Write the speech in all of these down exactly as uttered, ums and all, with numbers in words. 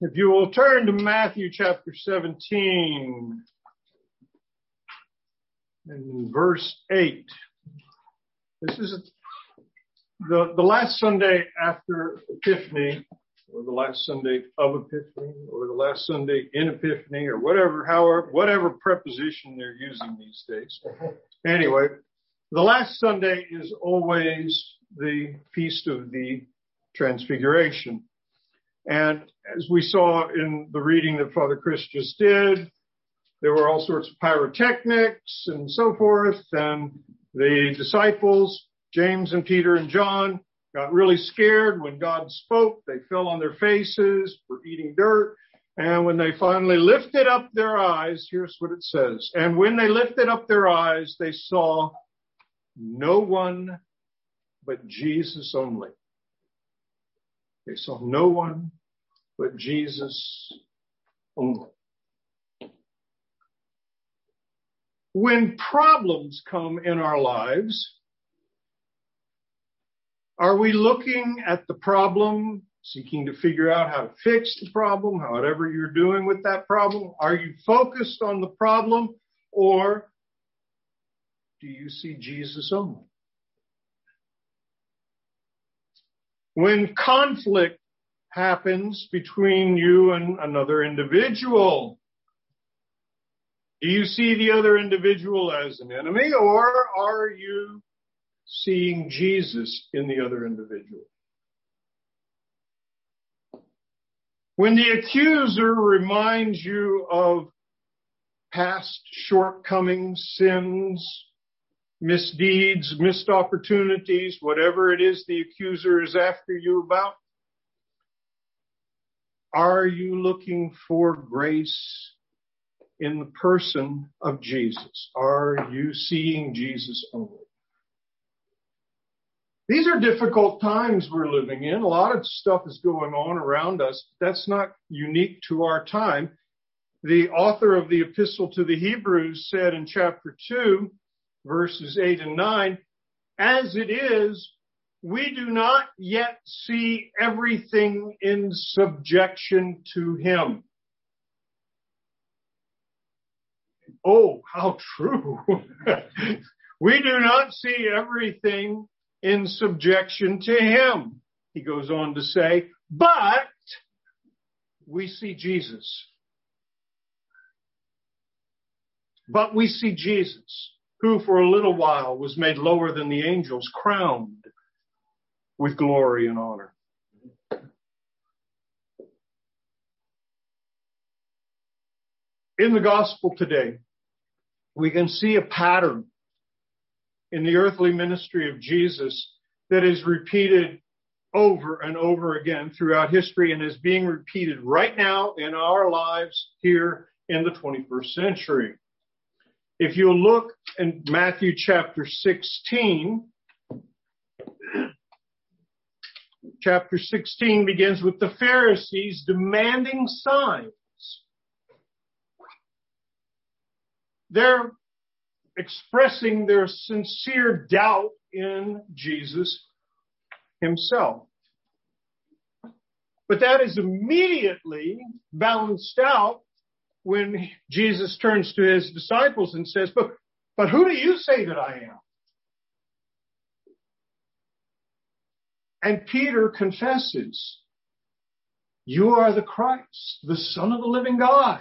If you will turn to Matthew chapter seventeen and verse eight. This is the, the last Sunday after Epiphany, or the last Sunday of Epiphany, or the last Sunday in Epiphany, or whatever, however, whatever preposition they're using these days. Anyway, the last Sunday is always the Feast of the Transfiguration. And as we saw in the reading that Father Chris just did, there were all sorts of pyrotechnics and so forth. And the disciples, James and Peter and John, got really scared when God spoke. They fell on their faces, were eating dirt. And when they finally lifted up their eyes, here's what it says. And when they lifted up their eyes, they saw no one but Jesus only. They saw no one but Jesus only. When problems come in our lives, are we looking at the problem, seeking to figure out how to fix the problem, whatever you're doing with that problem? Are you focused on the problem, or do you see Jesus only? When conflict happens between you and another individual, do you see the other individual as an enemy, or are you seeing Jesus in the other individual? When the accuser reminds you of past shortcomings, sins, misdeeds, missed opportunities, whatever it is the accuser is after you about, are you looking for grace in the person of Jesus? Are you seeing Jesus only? These are difficult times we're living in. A lot of stuff is going on around us. That's not unique to our time. The author of the Epistle to the Hebrews said in chapter two, verses eight and nine, as it is, we do not yet see everything in subjection to him. Oh, how true. We do not see everything in subjection to him, he goes on to say, but we see Jesus. But we see Jesus, who for a little while was made lower than the angels, crowned with glory and honor. In the gospel today, we can see a pattern in the earthly ministry of Jesus that is repeated over and over again throughout history and is being repeated right now in our lives here in the twenty-first century. If you look in Matthew chapter sixteen, chapter sixteen begins with the Pharisees demanding signs. They're expressing their sincere doubt in Jesus himself. But that is immediately balanced out when Jesus turns to his disciples and says, but, but who do you say that I am? And Peter confesses, you are the Christ, the Son of the living God.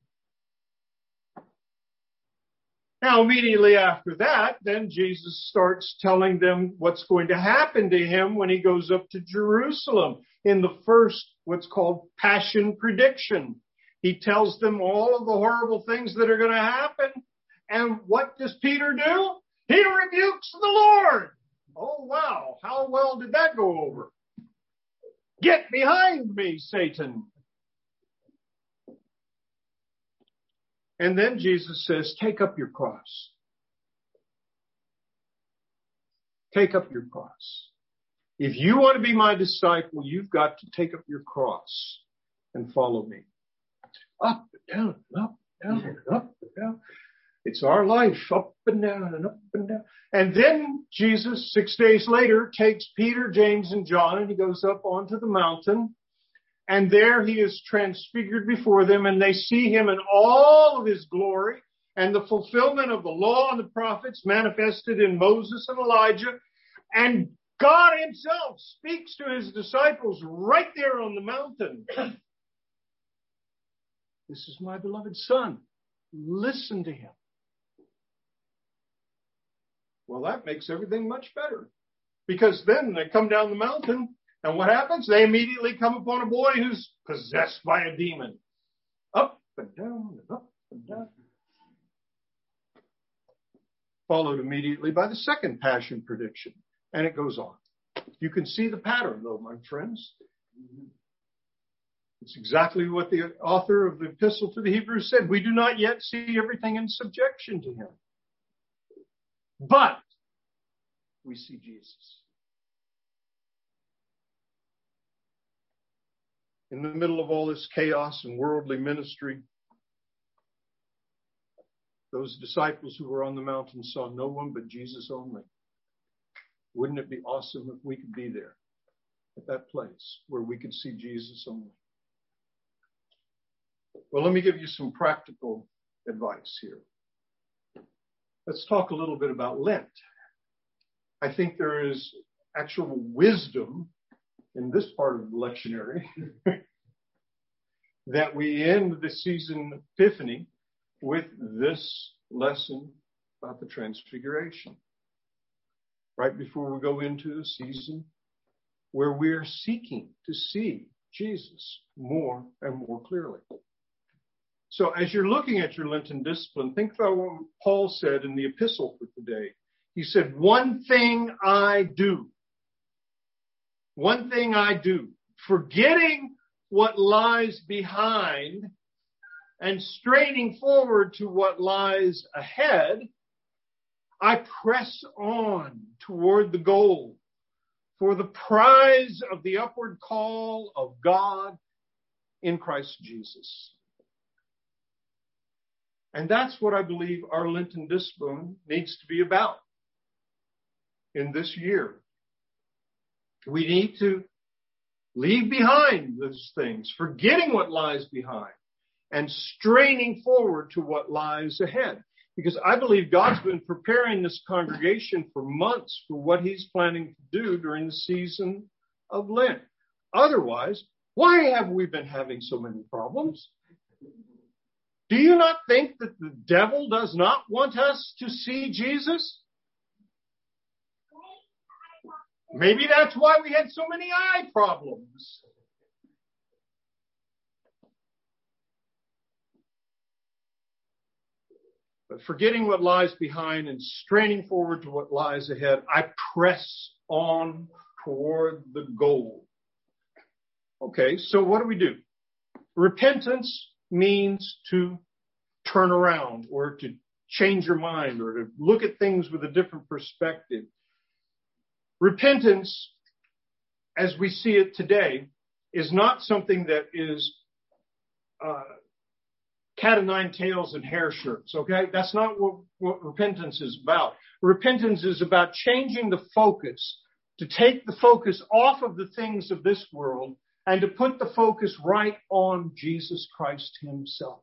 Now, immediately after that, then Jesus starts telling them what's going to happen to him when he goes up to Jerusalem in the first, what's called Passion Prediction. He tells them all of the horrible things that are going to happen. And what does Peter do? He rebukes the Lord. Oh, wow. How well did that go over? Get behind me, Satan. And then Jesus says, take up your cross. Take up your cross. If you want to be my disciple, you've got to take up your cross and follow me. Up and down, and up and down, and up and down. It's our life, up and down and up and down. And then Jesus, six days later, takes Peter, James, and John, and he goes up onto the mountain. And there he is transfigured before them, and they see him in all of his glory and the fulfillment of the law and the prophets manifested in Moses and Elijah. And God himself speaks to his disciples right there on the mountain. This is my beloved son. Listen to him. Well, that makes everything much better. Because then they come down the mountain, and what happens? They immediately come upon a boy who's possessed by a demon. Up and down and up and down. Followed immediately by the second passion prediction. And it goes on. You can see the pattern, though, my friends. It's exactly what the author of the Epistle to the Hebrews said. We do not yet see everything in subjection to him. But we see Jesus. In the middle of all this chaos and worldly ministry, those disciples who were on the mountain saw no one but Jesus only. Wouldn't it be awesome if we could be there at that place where we could see Jesus only? Well, let me give you some practical advice here. Let's talk a little bit about Lent. I think there is actual wisdom in this part of the lectionary that we end the season of Epiphany with this lesson about the Transfiguration. Right before we go into a season where we're seeking to see Jesus more and more clearly. So as you're looking at your Lenten discipline, think about what Paul said in the epistle for today. He said, one thing I do. One thing I do. Forgetting what lies behind and straining forward to what lies ahead, I press on toward the goal for the prize of the upward call of God in Christ Jesus. And that's what I believe our Lenten discipline needs to be about in this year. We need to leave behind those things, forgetting what lies behind and straining forward to what lies ahead. Because I believe God's been preparing this congregation for months for what he's planning to do during the season of Lent. Otherwise, why have we been having so many problems? Do you not think that the devil does not want us to see Jesus? Maybe that's why we had so many eye problems. But forgetting what lies behind and straining forward to what lies ahead, I press on toward the goal. Okay, so what do we do? Repentance means to turn around or to change your mind or to look at things with a different perspective. Repentance, as we see it today, is not something that is uh, cat o' nine tails and hair shirts, okay? That's not what, what repentance is about. Repentance is about changing the focus, to take the focus off of the things of this world and to put the focus right on Jesus Christ himself.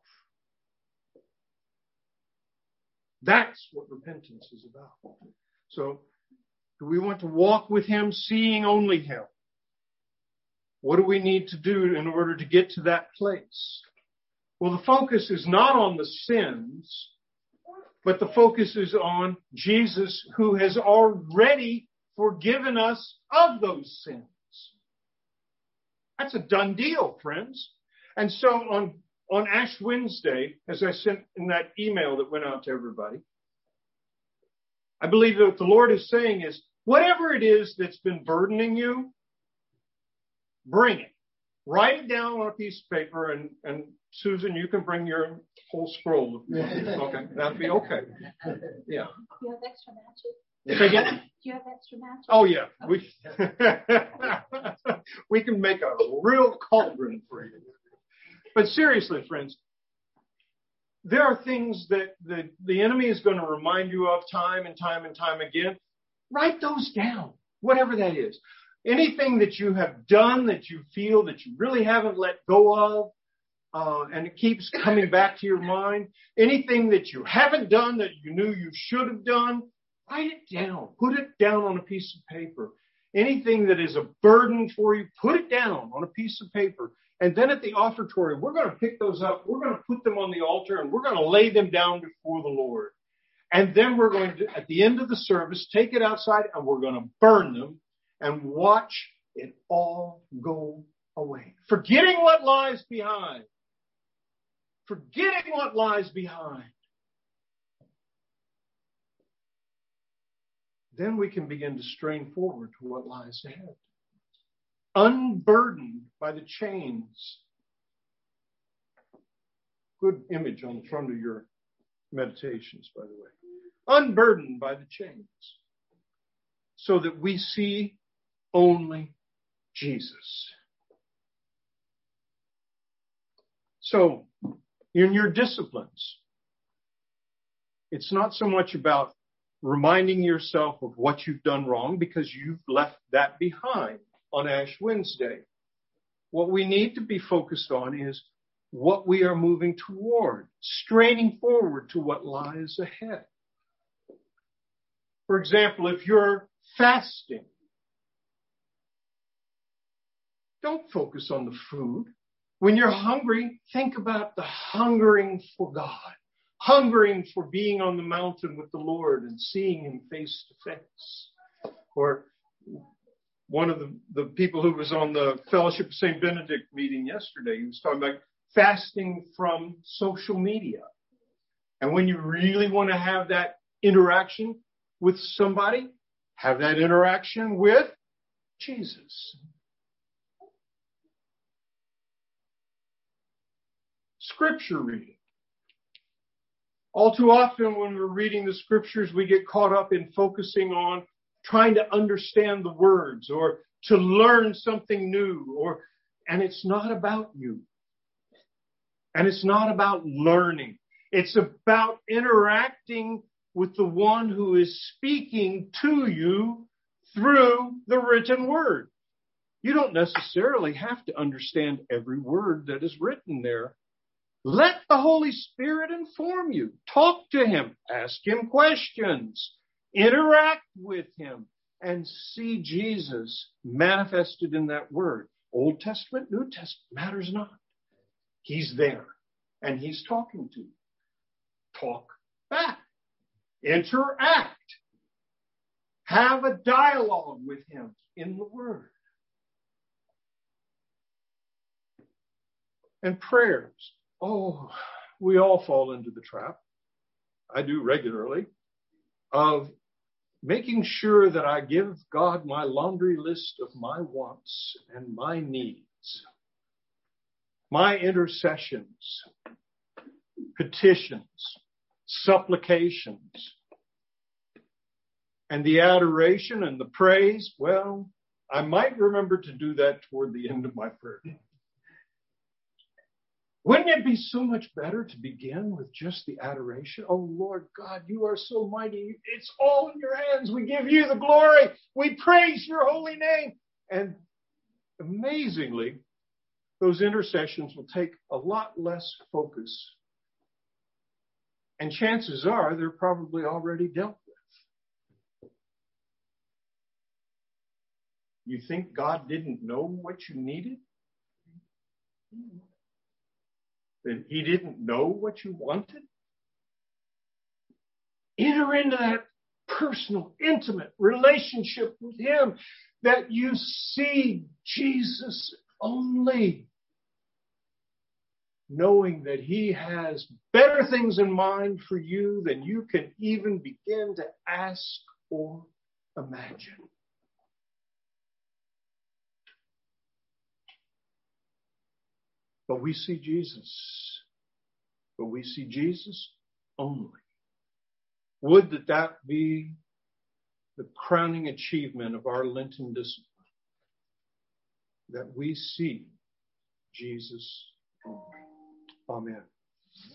That's what repentance is about. So, do we want to walk with him, seeing only him? What do we need to do in order to get to that place? Well, the focus is not on the sins, but the focus is on Jesus, who has already forgiven us of those sins. That's a done deal, friends. And so on, on Ash Wednesday, as I sent in that email that went out to everybody, I believe that what the Lord is saying is, whatever it is that's been burdening you, bring it. Write it down on a piece of paper, and, and Susan, you can bring your whole scroll. Okay, that'd be okay. Yeah. Do you have extra matches? Say again? Do you have extra matches? Oh, yeah. We, we can make a real cauldron for you. But seriously, friends, there are things that the, the enemy is going to remind you of time and time and time again. Write those down, whatever that is. Anything that you have done that you feel that you really haven't let go of, uh, and it keeps coming back to your mind. Anything that you haven't done that you knew you should have done, write it down. Put it down on a piece of paper. Anything that is a burden for you, put it down on a piece of paper. And then at the offertory, we're going to pick those up. We're going to put them on the altar and we're going to lay them down before the Lord. And then we're going to, at the end of the service, take it outside and we're going to burn them and watch it all go away. Forgetting what lies behind. Forgetting what lies behind. Then we can begin to strain forward to what lies ahead. Unburdened by the chains. Good image on the front of your meditations, by the way. Unburdened by the chains. So that we see only Jesus. So, in your disciplines, it's not so much about reminding yourself of what you've done wrong because you've left that behind on Ash Wednesday. What we need to be focused on is what we are moving toward, straining forward to what lies ahead. For example, if you're fasting, don't focus on the food. When you're hungry, think about the hungering for God, hungering for being on the mountain with the Lord and seeing Him face to face. Or one of the, the people who was on the Fellowship of Saint Benedict meeting yesterday, he was talking about fasting from social media. And when you really want to have that interaction with somebody, have that interaction with Jesus. Scripture reading. All too often when we're reading the scriptures, we get caught up in focusing on trying to understand the words or to learn something new, or, and it's not about you. And it's not about learning. It's about interacting with the one who is speaking to you through the written word. You don't necessarily have to understand every word that is written there. Let the Holy Spirit inform you. Talk to Him. Ask Him questions. Interact with Him and see Jesus manifested in that word. Old Testament, New Testament, matters not. He's there and He's talking to you. Talk back. Interact. Have a dialogue with Him in the word. And prayers. Oh, we all fall into the trap. I do regularly. Of making sure that I give God my laundry list of my wants and my needs. My intercessions, petitions, supplications, and the adoration and the praise. Well, I might remember to do that toward the end of my prayer. Wouldn't it be so much better to begin with just the adoration? Oh, Lord God, you are so mighty. It's all in your hands. We give you the glory. We praise your holy name. And amazingly, those intercessions will take a lot less focus. And chances are they're probably already dealt with. You think God didn't know what you needed? That He didn't know what you wanted? Enter into that personal, intimate relationship with Him that you see Jesus only, knowing that He has better things in mind for you than you can even begin to ask or imagine. But we see Jesus. But we see Jesus only. Would that that be the crowning achievement of our Lenten discipline. That we see Jesus only. Amen.